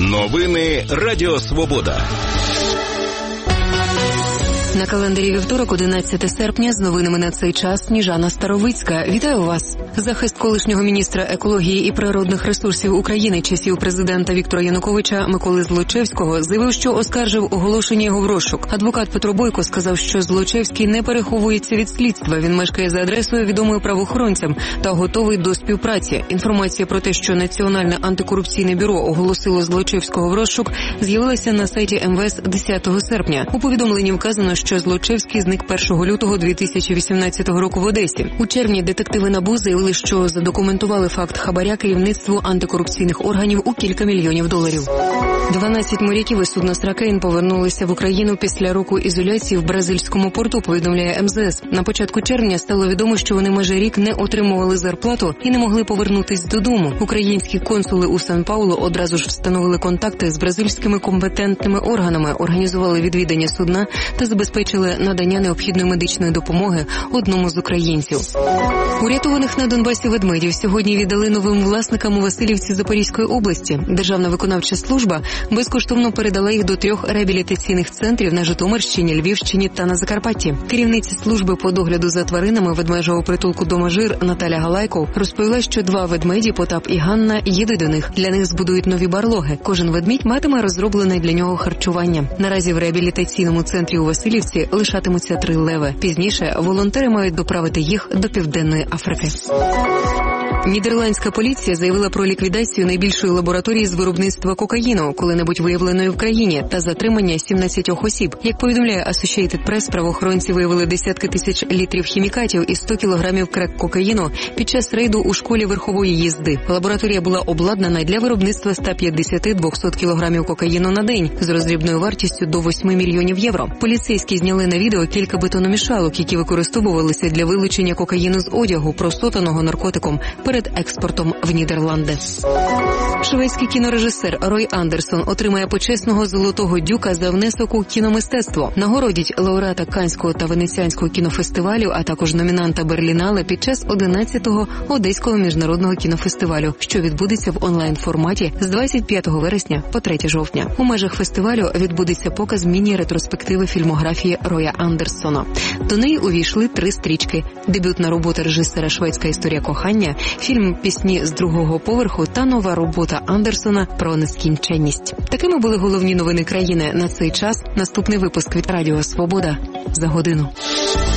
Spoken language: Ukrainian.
Новини Радіо Свобода. На календарі вівторок, 11 серпня, з новинами на цей час Сніжана Старовицька. Вітаю вас. Захист колишнього міністра екології і природних ресурсів України часів президента Віктора Януковича Миколи Злочевського заявив, що оскаржив оголошення його в розшук. Адвокат Петро Бойко сказав, що Злочевський не переховується від слідства. Він мешкає за адресою, відомою правоохоронцям, та готовий до співпраці. Інформація про те, що Національне антикорупційне бюро оголосило Злочевського в розшук, з'явилася на сайті МВС 10 серпня. У повідомленні вказано, що Злочевський зник 1 лютого 2018 року в Одесі. У червні детективи НАБУ заявили, що задокументували факт хабаря керівництву антикорупційних органів у кілька мільйонів доларів. 12 моряків із судна «Стракейн» повернулися в Україну після року ізоляції в бразильському порту, повідомляє МЗС. На початку червня стало відомо, що вони майже рік не отримували зарплату і не могли повернутись додому. Українські консули у Сан-Паулу одразу ж встановили контакти з бразильськими компетентними органами, організували відвідання судна та забезпечили надання необхідної медичної допомоги одному з українців. Урятованих на Донбасі ведмедів сьогодні віддали новим власникам у Василівці Запорізької області. Державна виконавча служба безкоштовно передала їх до 3 реабілітаційних центрів на Житомирщині, Львівщині та на Закарпатті. Керівниця служби по догляду за тваринами ведмежого притулку «Доможир» Наталя Галайко розповіла, що 2 ведмеді, Потап і Ганна, їдуть до них. Для них збудують нові барлоги. Кожен ведмідь матиме розроблене для нього харчування. Наразі в реабілітаційному центрі у Василівці лишатимуться 3 леви. Пізніше волонтери мають доправити їх до Південної Африки. Нідерландська поліція заявила про ліквідацію найбільшої лабораторії з виробництва кокаїну, коли-небудь виявленої в країні, та затримання 17 осіб. Як повідомляє Associated Press, правоохоронці виявили десятки тисяч літрів хімікатів і 100 кілограмів крек-кокаїну під час рейду у школі верхової їзди. Лабораторія була обладнана для виробництва 150-200 кілограмів кокаїну на день з роздрібною вартістю до 8 мільйонів євро. Поліцейські зняли на відео кілька бетономішалок, які використовувалися для вилучення кокаїну з одягу, просотаного наркотиком, перед експортом в Нідерланди. Шведський кінорежисер Рой Андерсон отримає почесного золотого дюка за внесок у кіномистецтво. Нагородять лауреата Каннського та Венеціанського кінофестивалю, а також номінанта Берлінале під час 11-го Одеського міжнародного кінофестивалю, що відбудеться в онлайн-форматі з 25 вересня по 3 жовтня. У межах фестивалю відбудеться показ міні-ретроспективи фільмографії Роя Андерсона. До неї увійшли 3 стрічки: дебютна робота режисера «Шведська історія кохання», фільм «Пісні з другого поверху» та нова робота Андерсона про нескінченність. Такими були головні новини країни на цей час. Наступний випуск від Радіо Свобода за годину.